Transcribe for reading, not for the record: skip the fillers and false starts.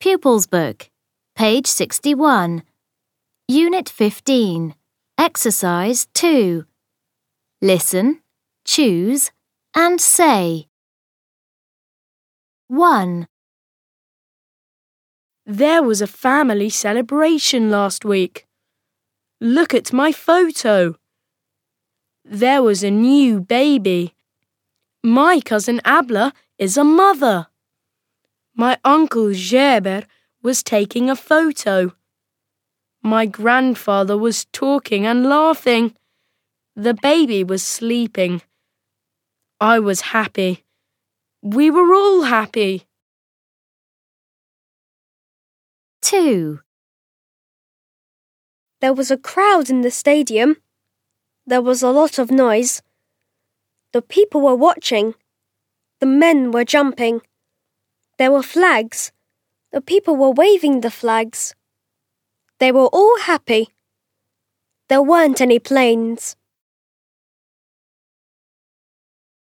Pupils Book, page 61. Unit 15, Exercise 2. Listen, choose, and say. 1. There was a family celebration last week. Look at my photo. There was a new baby. My cousin Abla is a mother. My uncle Gerber was taking a photo. My grandfather was talking and laughing. The baby was sleeping. I was happy. We were all happy. 2. There was a crowd in the stadium. There was a lot of noise. The people were watching. The men were jumping. There were flags. The people were waving the flags. They were all happy. There weren't any planes.